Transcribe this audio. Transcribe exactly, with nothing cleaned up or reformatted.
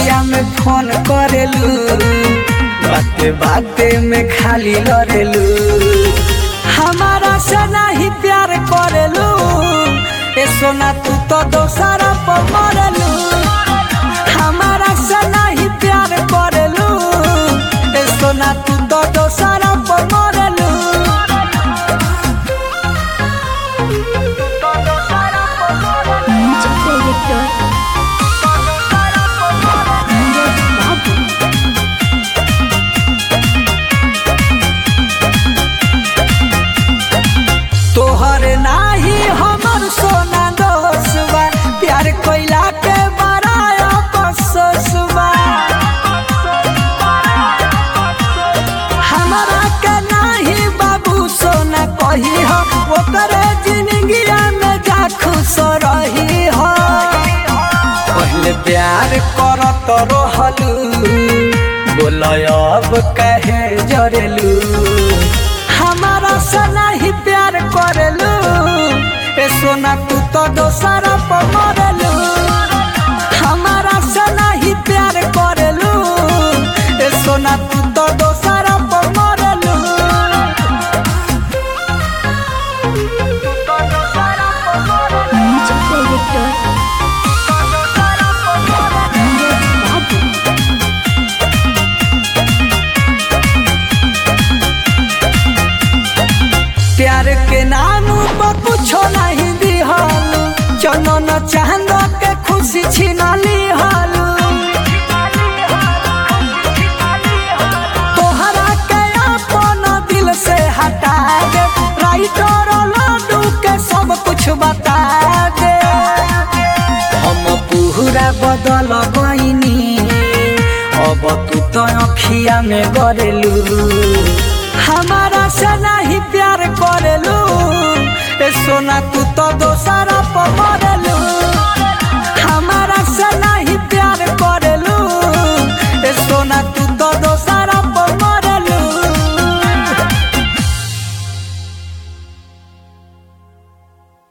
रतिया में फोन करेलू, बाते बाते में खाली लड़ेलू। हमारा से नहीं प्यार करेलू, ए सोना तू तो दोसरा पर मरेलू। हमारा से नहीं प्यार करेलू, ए सोना तू तो दोसरा पर मरेलू। म्यूजिक डायरेक्टर नीरज बाबू। तोहर नाही हमर सोना दोसवा, प्यार कोइला के बड़ाया बससवा। हमारा के नाही बाबू सोना कही हो, ओकरे जिंदगिया में जा खुश रही हो। पहले प्यार करत रहलू, बोल अब कहे जरेलू। हमारा से नहीं प्यार करेलू, ए सोना तू तो दोसरा पर मरेलू। हमारा से नहीं प्यार करेलू, ए सोना तू तो दोसरा पर मरेलू। म्यूजिक डायरेक्टर नीरज बाबू। प्यार के नाम पर कुछो नहीं दिहल, चनन चांद के खुशी छीना लिहल। तोहरा के अपन दिल से हटा दे, राइटर लड्डू के सब कुछ बता दे। हम पूरा बदल गईनी, अब तू तो अखिया में गरेलू। हमारा से नहीं प्यार करेलू, ए सोना तू तो दोसरा पर